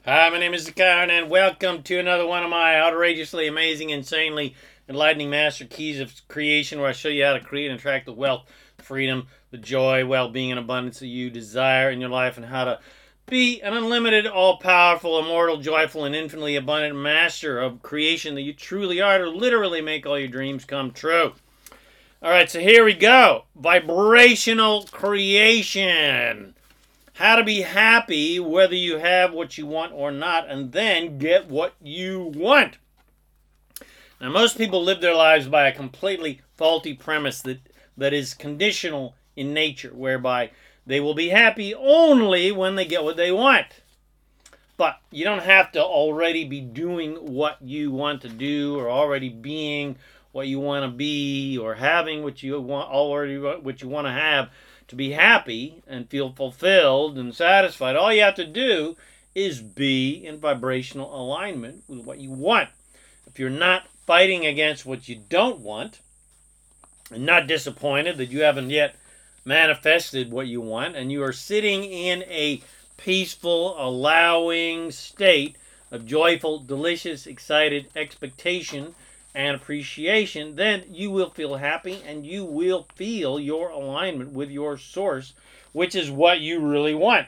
Hi, my name is Zakar, and welcome to another one of my outrageously amazing, insanely enlightening master keys of creation, where I show you how to create and attract the wealth, freedom, the joy, well-being, and abundance that you desire in your life, and how to be an unlimited, all-powerful, immortal, joyful, and infinitely abundant master of creation that you truly are, to literally make all your dreams come true. All right, so here we go. Vibrational creation. How to be happy whether you have what you want or not, and then get what you want. Now, most people live their lives by a completely faulty premise that is conditional in nature, whereby they will be happy only when they get what they want. But you don't have to already be doing what you want to do, or already being what you want to be, or having what you want already what you want to have to be happy and feel fulfilled and satisfied. All you have to do is be in vibrational alignment with what you want. If you're not fighting against what you don't want, and not disappointed that you haven't yet manifested what you want, and you are sitting in a peaceful, allowing state of joyful, delicious, excited expectation and appreciation, then you will feel happy and you will feel your alignment with your source, which is what you really want.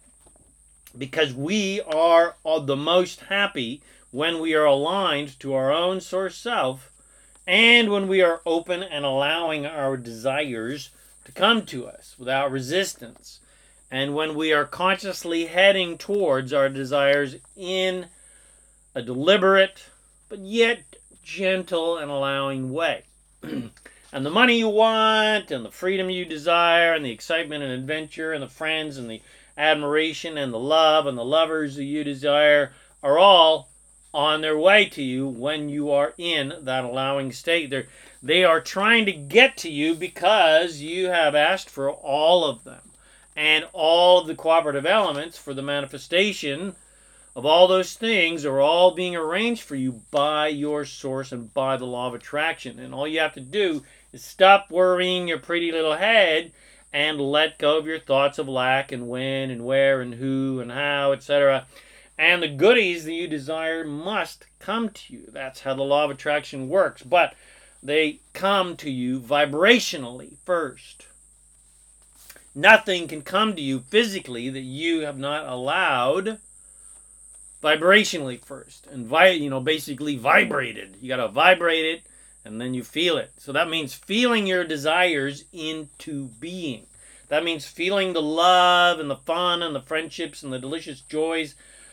Because we are the most happy when we are aligned to our own source self, and when we are open and allowing our desires to come to us without resistance, and when we are consciously heading towards our desires in a deliberate but yet gentle and allowing way. And the money you want, and the freedom you desire, and the excitement and adventure, and the friends, and the admiration, and the love, and the lovers that you desire are all on their way to you when you are in that allowing state. They are trying to get to you because you have asked for all of them. And all of the cooperative elements for the manifestation of all those things are all being arranged for you by your source and by the law of attraction. And all you have to do is stop worrying your pretty little head and let go of your thoughts of lack and when and where and who and how, etc. And the goodies that you desire must come to you. That's how the law of attraction works. But they come to you vibrationally first. Nothing can come to you physically that you have not allowed vibrationally first, and basically vibrated. You got to vibrate it, and then you feel it. So that means feeling your desires into being. That means feeling the love and the fun and the friendships and the delicious joys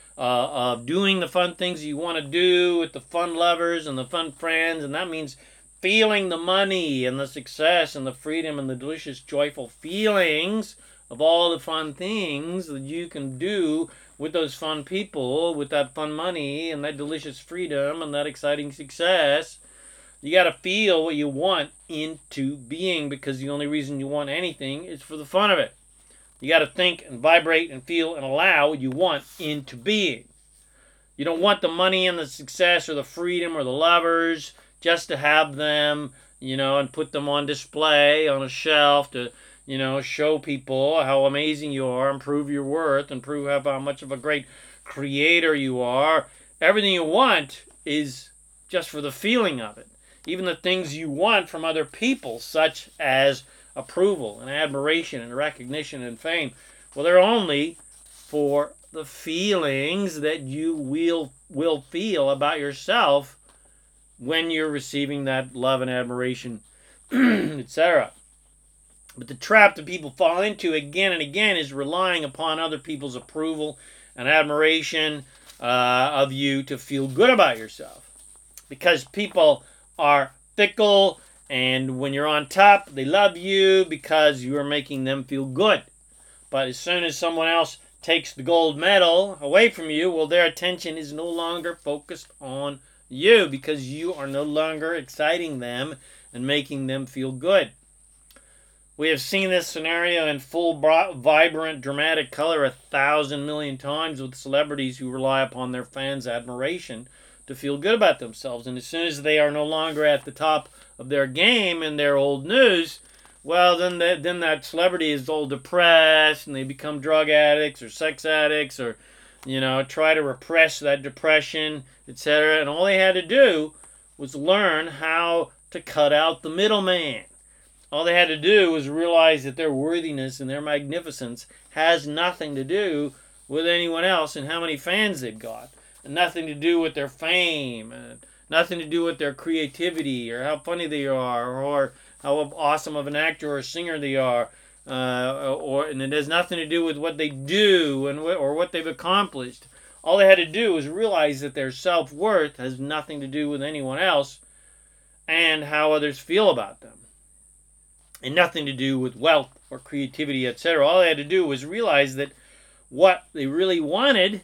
of doing the fun things you want to do with the fun lovers and the fun friends. And that means feeling the money and the success and the freedom and the delicious, joyful feelings of all the fun things that you can do with those fun people, with that fun money and that delicious freedom and that exciting success. You got to feel what you want into being, because the only reason you want anything is for the fun of it. You got to think and vibrate and feel and allow what you want into being. You don't want the money and the success or the freedom or the lovers just to have them, and put them on display on a shelf to, show people how amazing you are and prove your worth and prove how much of a great creator you are. Everything you want is just for the feeling of it. Even the things you want from other people, such as approval and admiration and recognition and fame, well, they're only for the feelings that you will feel about yourself when you're receiving that love and admiration, etc. But the trap that people fall into again and again is relying upon other people's approval and admiration of you to feel good about yourself. Because people are fickle, and when you're on top, they love you because you are making them feel good. But as soon as someone else takes the gold medal away from you, well, their attention is no longer focused on you, because you are no longer exciting them and making them feel good. We have seen this scenario in full, vibrant, dramatic color 1,000 million times with celebrities who rely upon their fans' admiration to feel good about themselves. And as soon as they are no longer at the top of their game in their old news, well, then that celebrity is all depressed, and they become drug addicts or sex addicts, or try to repress that depression, etc. And all they had to do was learn how to cut out the middleman. All they had to do was realize that their worthiness and their magnificence has nothing to do with anyone else and how many fans they've got, and nothing to do with their fame, and nothing to do with their creativity or how funny they are or how awesome of an actor or singer they are, and it has nothing to do with what they do or what they've accomplished. All they had to do was realize that their self-worth has nothing to do with anyone else and how others feel about them, and nothing to do with wealth or creativity, etc. All they had to do was realize that what they really wanted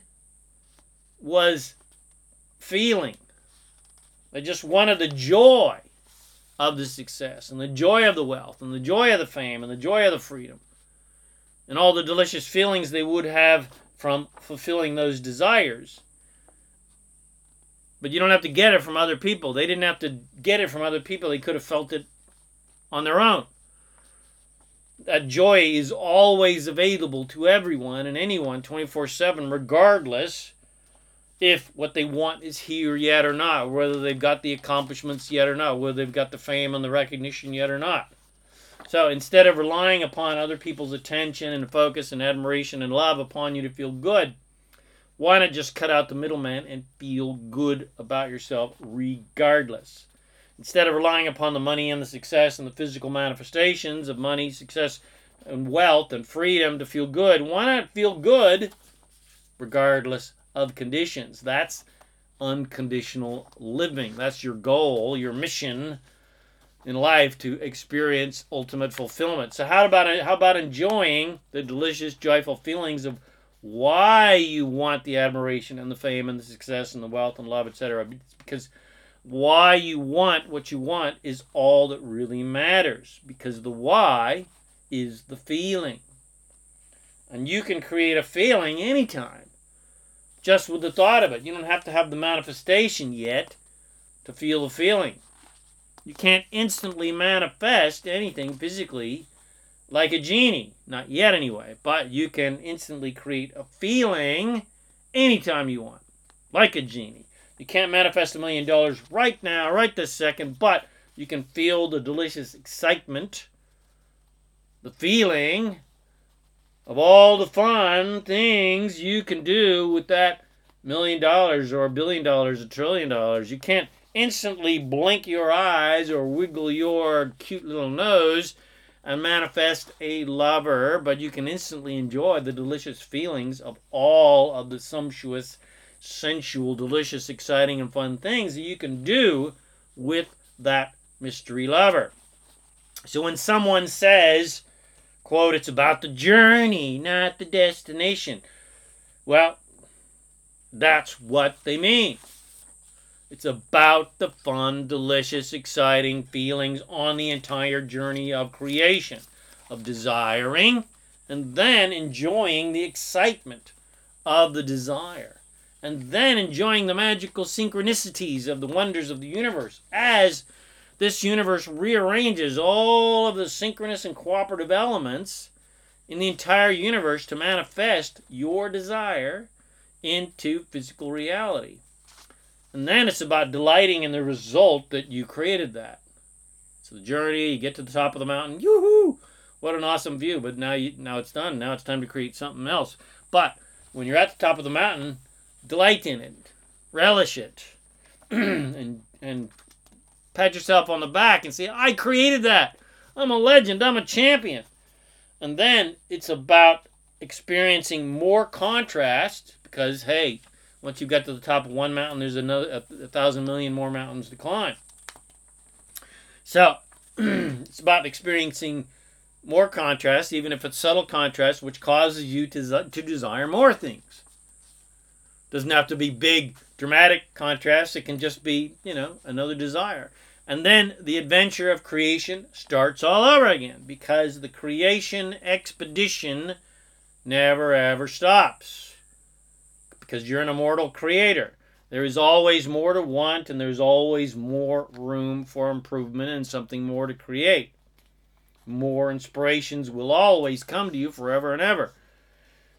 was feeling. They just wanted the joy of the success and the joy of the wealth and the joy of the fame and the joy of the freedom and all the delicious feelings they would have from fulfilling those desires. But you don't have to get it from other people. They didn't have to get it from other people. They could have felt it on their own. That joy is always available to everyone and anyone 24/7, regardless if what they want is here yet or not, whether they've got the accomplishments yet or not, whether they've got the fame and the recognition yet or not. So instead of relying upon other people's attention and focus and admiration and love upon you to feel good, why not just cut out the middleman and feel good about yourself regardless? Instead of relying upon the money and the success and the physical manifestations of money, success, and wealth and freedom to feel good, why not feel good regardless of conditions? That's unconditional living. That's your goal, your mission in life, to experience ultimate fulfillment. So how about enjoying the delicious, joyful feelings of why you want the admiration and the fame and the success and the wealth and love, etc. Because why you want what you want is all that really matters, because the why is the feeling. And you can create a feeling anytime, just with the thought of it. You don't have to have the manifestation yet to feel the feeling. You can't instantly manifest anything physically like a genie. Not yet anyway. But you can instantly create a feeling anytime you want, like a genie. You can't manifest $1 million right now, right this second, but you can feel the delicious excitement, the feeling of all the fun things you can do with that $1 million or $1 billion, $1 trillion. You can't instantly blink your eyes or wiggle your cute little nose and manifest a lover, but you can instantly enjoy the delicious feelings of all of the sumptuous, sensual, delicious, exciting, and fun things that you can do with that mystery lover. So when someone says, quote, it's about the journey, not the destination, well, that's what they mean. It's about the fun, delicious, exciting feelings on the entire journey of creation, of desiring, and then enjoying the excitement of the desire, and then enjoying the magical synchronicities of the wonders of the universe as this universe rearranges all of the synchronous and cooperative elements in the entire universe to manifest your desire into physical reality. And then it's about delighting in the result that you created that. So the journey, you get to the top of the mountain, yoo-hoo! What an awesome view, but now it's done. Now it's time to create something else. But when you're at the top of the mountain, delight in it, relish it, and pat yourself on the back and say, I created that. I'm a legend. I'm a champion. And then it's about experiencing more contrast because, hey, once you get to the top of one mountain, there's another 1,000 million more mountains to climb. So it's about experiencing more contrast, even if it's subtle contrast, which causes you to desire more things. Doesn't have to be big, dramatic contrast. It can just be, another desire. And then the adventure of creation starts all over again because the creation expedition never ever stops. Because you're an immortal creator. There is always more to want and there's always more room for improvement and something more to create. More inspirations will always come to you forever and ever.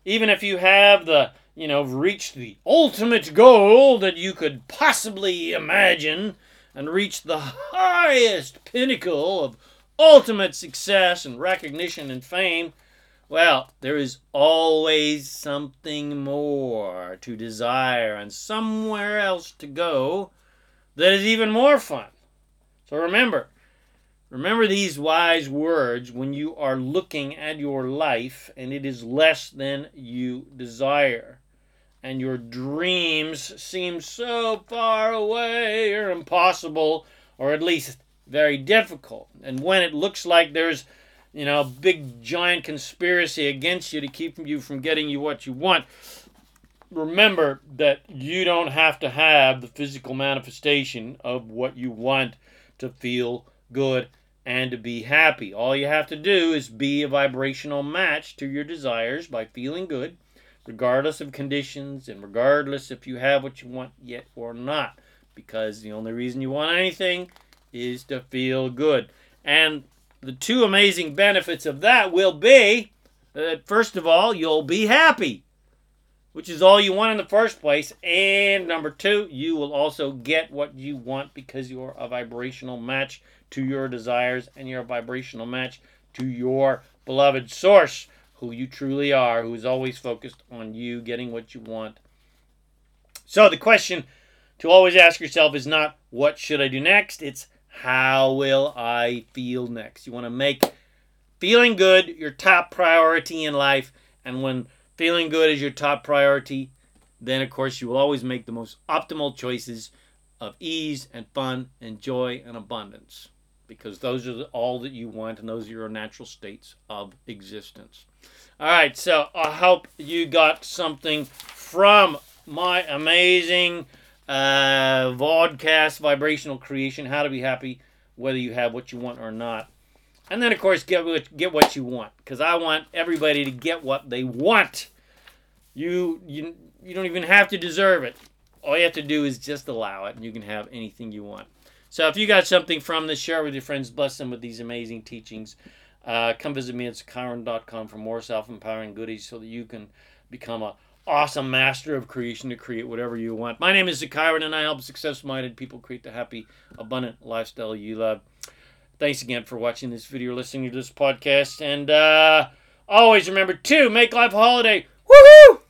Even if you have reached the ultimate goal that you could possibly imagine and reached the highest pinnacle of ultimate success and recognition and fame, well, there is always something more to desire and somewhere else to go that is even more fun. So remember these wise words when you are looking at your life and it is less than you desire, and your dreams seem so far away or impossible, or at least very difficult. And when it looks like there's a big giant conspiracy against you to keep you from getting you what you want, remember that you don't have to have the physical manifestation of what you want to feel good and to be happy. All you have to do is be a vibrational match to your desires by feeling good, regardless of conditions and regardless if you have what you want yet or not. Because the only reason you want anything is to feel good. And the two amazing benefits of that will be that, first of all, you'll be happy, which is all you want in the first place. And number two, you will also get what you want because you're a vibrational match to your desires and you're a vibrational match to your beloved source, who you truly are, who is always focused on you getting what you want. So the question to always ask yourself is not, what should I do next? It's, how will I feel next? You want to make feeling good your top priority in life. And when feeling good is your top priority, then of course you will always make the most optimal choices of ease and fun and joy and abundance, because those are all that you want and those are your natural states of existence. All right, so I hope you got something from my amazing vodcast, Vibrational Creation, How to Be Happy Whether You Have What You Want or Not. And then, of course, get what you want, because I want everybody to get what they want. You don't even have to deserve it. All you have to do is just allow it, and you can have anything you want. So if you got something from this, share with your friends, bless them with these amazing teachings. Come visit me at ZachariahRan.com for more self-empowering goodies so that you can become an awesome master of creation to create whatever you want. My name is Zachariah, and I help success-minded people create the happy, abundant lifestyle you love. Thanks again for watching this video, listening to this podcast, and always remember to make life a holiday. Woohoo!